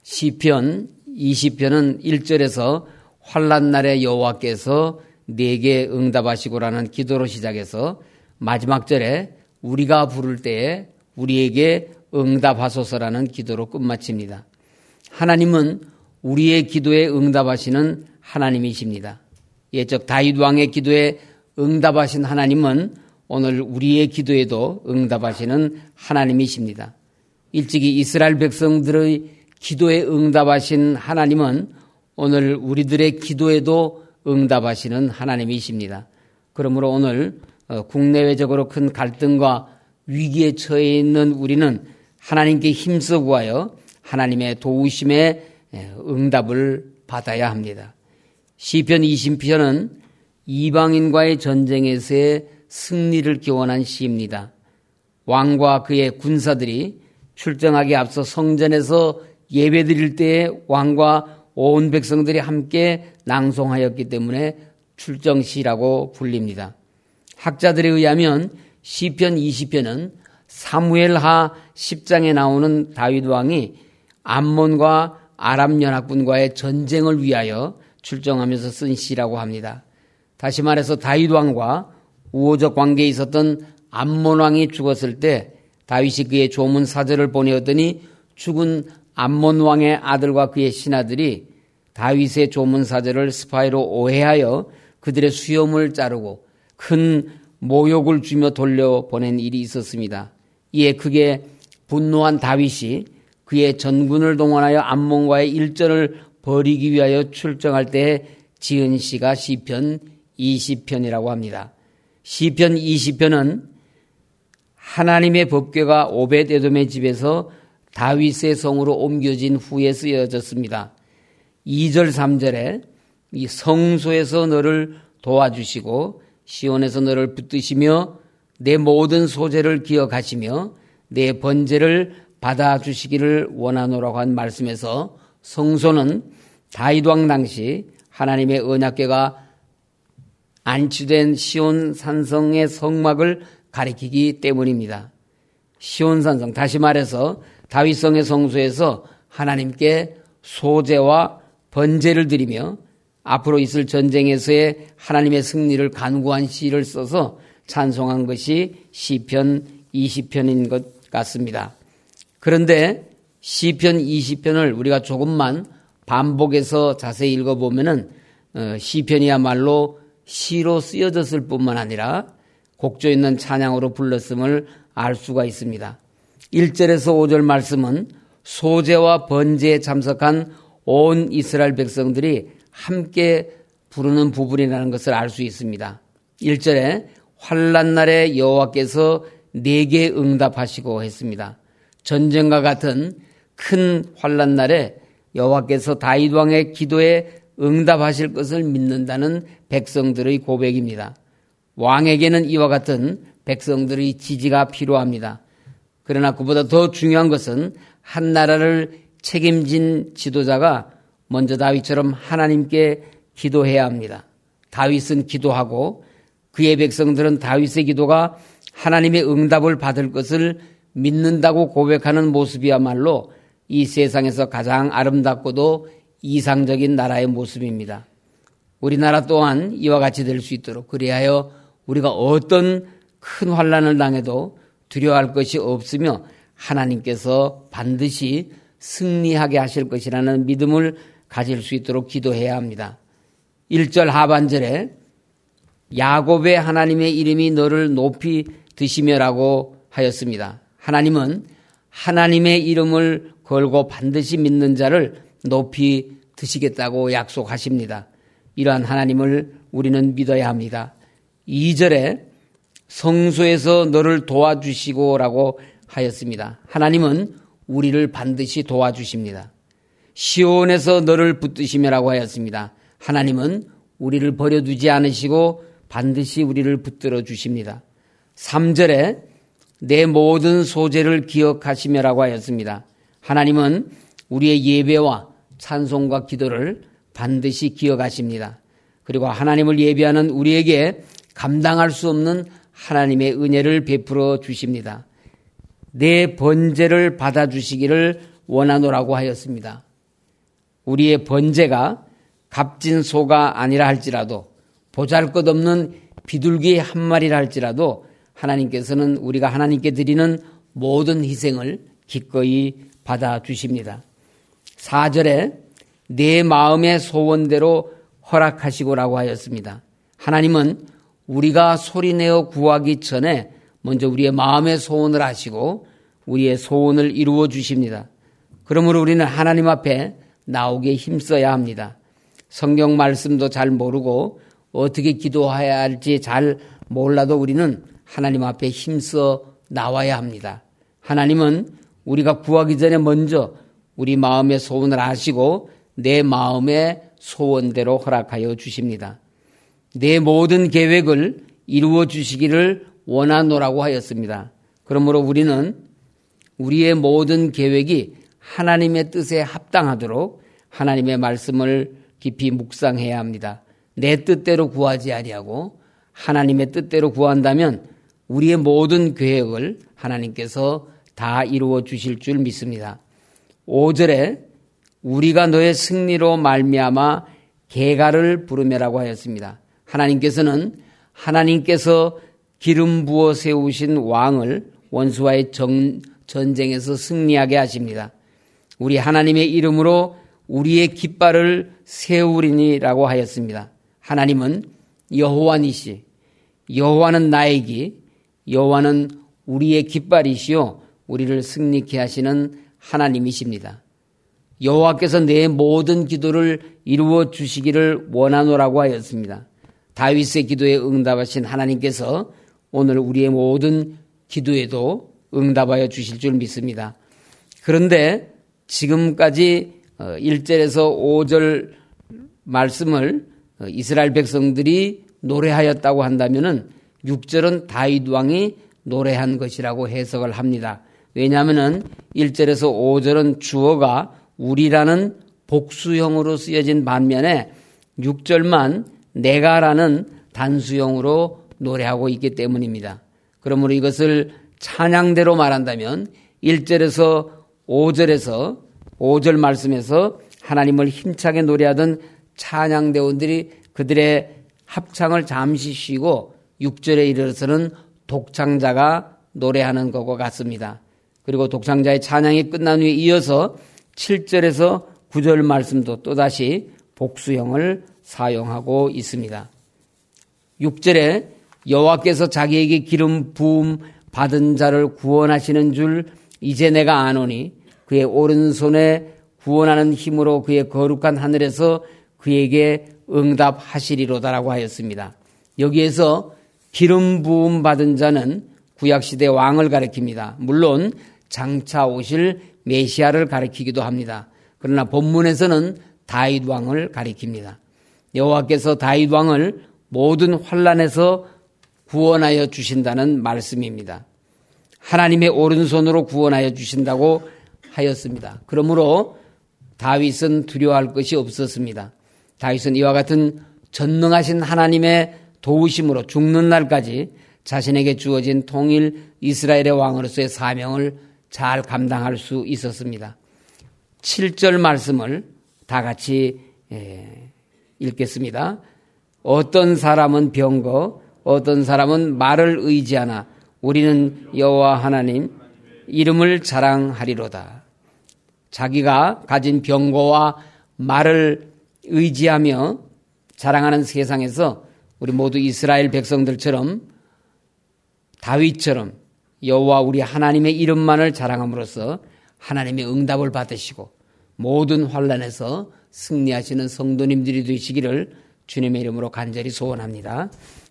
시편 20편은 1절에서 환난 날에 여호와께서 내게 응답하시고라는 기도로 시작해서 마지막 절에 우리가 부를 때에 우리에게 응답하소서라는 기도로 끝마칩니다. 하나님은 우리의 기도에 응답하시는 하나님이십니다. 예적 다윗 왕의 기도에 응답하신 하나님은 오늘 우리의 기도에도 응답하시는 하나님이십니다. 일찍이 이스라엘 백성들의 기도에 응답하신 하나님은 오늘 우리들의 기도에도 응답하시는 하나님이십니다. 그러므로 오늘 국내외적으로 큰 갈등과 위기에 처해 있는 우리는 하나님께 힘써 구하여 하나님의 도우심에 응답을 받아야 합니다. 시편 20편은 이방인과의 전쟁에서의 승리를 기원한 시입니다. 왕과 그의 군사들이 출정하기 앞서 성전에서 예배드릴 때에 왕과 온 백성들이 함께 낭송하였기 때문에 출정시라고 불립니다. 학자들에 의하면 시편 20편은 사무엘하 10장에 나오는 다윗 왕이 암몬과 아람 연합군과의 전쟁을 위하여 출정하면서 쓴 시라고 합니다. 다시 말해서 다윗 왕과 우호적 관계에 있었던 암몬 왕이 죽었을 때 다윗이 그의 조문 사절을 보내었더니 죽은 암몬 왕의 아들과 그의 신하들이 다윗의 조문 사절을 스파이로 오해하여 그들의 수염을 자르고 큰 모욕을 주며 돌려보낸 일이 있었습니다. 이에 크게 분노한 다윗이 그의 전군을 동원하여 암몬과의 일전을 벌이기 위하여 출정할 때 지은 시가 시편 20편이라고 합니다. 시편 20편은 하나님의 법궤가 오벳에돔의 집에서 다윗의 성으로 옮겨진 후에 쓰여졌습니다. 2절 3절에 이 성소에서 너를 도와주시고 시온에서 너를 붙드시며 내 모든 소재를 기억하시며 내 번제를 받아주시기를 원하노라고 한 말씀에서 성소는 다윗 왕 당시 하나님의 언약궤가 안치된 시온 산성의 성막을 가리키기 때문입니다. 시온 산성, 다시 말해서 다윗성의 성소에서 하나님께 소제와 번제를 드리며 앞으로 있을 전쟁에서의 하나님의 승리를 간구한 시를 써서 찬송한 것이 시편 20편인 것 같습니다. 그런데 시편 20편을 우리가 조금만 반복해서 자세히 읽어보면은 시편이야말로 시로 쓰여졌을 뿐만 아니라 곡조 있는 찬양으로 불렀음을 알 수가 있습니다. 1절에서 5절 말씀은 소제와 번제에 참석한 온 이스라엘 백성들이 함께 부르는 부분이라는 것을 알 수 있습니다. 1절에 환난 날에 여호와께서 내게 응답하시고 했습니다. 전쟁과 같은 큰 환난 날에 여호와께서 다윗 왕의 기도에 응답하실 것을 믿는다는 백성들의 고백입니다. 왕에게는 이와 같은 백성들의 지지가 필요합니다. 그러나 그보다 더 중요한 것은 한 나라를 책임진 지도자가 먼저 다윗처럼 하나님께 기도해야 합니다. 다윗은 기도하고 그의 백성들은 다윗의 기도가 하나님의 응답을 받을 것을 믿는다고 고백하는 모습이야말로 이 세상에서 가장 아름답고도 이상적인 나라의 모습입니다. 우리나라 또한 이와 같이 될 수 있도록 그리하여 우리가 어떤 큰 환난을 당해도 두려워할 것이 없으며 하나님께서 반드시 승리하게 하실 것이라는 믿음을 가질 수 있도록 기도해야 합니다. 1절 하반절에 야곱의 하나님의 이름이 너를 높이 드시며라고 하였습니다. 하나님은 하나님의 이름을 걸고 반드시 믿는 자를 높이 드시겠다고 약속하십니다. 이러한 하나님을 우리는 믿어야 합니다. 2절에 성소에서 너를 도와주시고라고 하였습니다. 하나님은 우리를 반드시 도와주십니다. 시온에서 너를 붙드시며라고 하였습니다. 하나님은 우리를 버려두지 않으시고 반드시 우리를 붙들어 주십니다. 3절에 내 모든 소재를 기억하시며라고 하였습니다. 하나님은 우리의 예배와 찬송과 기도를 반드시 기억하십니다. 그리고 하나님을 예배하는 우리에게 감당할 수 없는 하나님의 은혜를 베풀어 주십니다. 내 번제를 받아주시기를 원하노라고 하였습니다. 우리의 번제가 값진 소가 아니라 할지라도 보잘것없는 비둘기 한 마리라 할지라도 하나님께서는 우리가 하나님께 드리는 모든 희생을 기꺼이 받아주십니다. 4절에 내 마음의 소원대로 허락하시고라고 하였습니다. 하나님은 우리가 소리내어 구하기 전에 먼저 우리의 마음의 소원을 하시고 우리의 소원을 이루어 주십니다. 그러므로 우리는 하나님 앞에 나오기에 힘써야 합니다. 성경 말씀도 잘 모르고 어떻게 기도해야 할지 잘 몰라도 우리는 하나님 앞에 힘써 나와야 합니다. 하나님은 우리가 구하기 전에 먼저 우리 마음의 소원을 아시고 내 마음의 소원대로 허락하여 주십니다. 내 모든 계획을 이루어 주시기를 원하노라고 하였습니다. 그러므로 우리는 우리의 모든 계획이 하나님의 뜻에 합당하도록 하나님의 말씀을 깊이 묵상해야 합니다. 내 뜻대로 구하지 아니하고 하나님의 뜻대로 구한다면 우리의 모든 계획을 하나님께서 다 이루어 주실 줄 믿습니다. 5절에 우리가 너의 승리로 말미암아 개가를 부르며라고 하였습니다. 하나님께서는 하나님께서 기름 부어 세우신 왕을 원수와의 전쟁에서 승리하게 하십니다. 우리 하나님의 이름으로 우리의 깃발을 세우리니라고 하였습니다. 하나님은 여호와니시, 여호와는 나의 기, 여호와는 우리의 깃발이시요 우리를 승리케 하시는 하나님이십니다. 여호와께서 내 모든 기도를 이루어 주시기를 원하노라고 하였습니다. 다윗의 기도에 응답하신 하나님께서 오늘 우리의 모든 기도에도 응답하여 주실 줄 믿습니다. 그런데 지금까지 1절에서 5절 말씀을 이스라엘 백성들이 노래하였다고 한다면 6절은 다윗 왕이 노래한 것이라고 해석을 합니다. 왜냐하면 1절에서 5절은 주어가 우리라는 복수형으로 쓰여진 반면에 6절만 내가라는 단수형으로 노래하고 있기 때문입니다. 그러므로 이것을 찬양대로 말한다면 1절에서 5절 말씀에서 하나님을 힘차게 노래하던 찬양대원들이 그들의 합창을 잠시 쉬고 6절에 이르러서는 독창자가 노래하는 것과 같습니다. 그리고 독창자의 찬양이 끝난 후에 이어서 7절에서 9절 말씀도 또다시 복수형을 사용하고 있습니다. 6절에 여호와께서 자기에게 기름 부음 받은 자를 구원하시는 줄 이제 내가 아노니 그의 오른손에 구원하는 힘으로 그의 거룩한 하늘에서 그에게 응답하시리로다라고 하였습니다. 여기에서 기름 부음 받은 자는 구약시대 왕을 가리킵니다. 물론 장차 오실 메시아를 가리키기도 합니다. 그러나 본문에서는 다윗 왕을 가리킵니다. 여호와께서 다윗 왕을 모든 환난에서 구원하여 주신다는 말씀입니다. 하나님의 오른손으로 구원하여 주신다고 하였습니다. 그러므로 다윗은 두려워할 것이 없었습니다. 다윗은 이와 같은 전능하신 하나님의 도우심으로 죽는 날까지 자신에게 주어진 통일 이스라엘의 왕으로서의 사명을 잘 감당할 수 있었습니다. 7절 말씀을 다 같이 읽겠습니다. 어떤 사람은 병거, 어떤 사람은 말을 의지하나 우리는 여호와 하나님 이름을 자랑하리로다. 자기가 가진 병거와 말을 의지하며 자랑하는 세상에서 우리 모두 이스라엘 백성들처럼 다윗처럼 여호와 우리 하나님의 이름만을 자랑함으로써 하나님의 응답을 받으시고 모든 환난에서 승리하시는 성도님들이 되시기를 주님의 이름으로 간절히 소원합니다.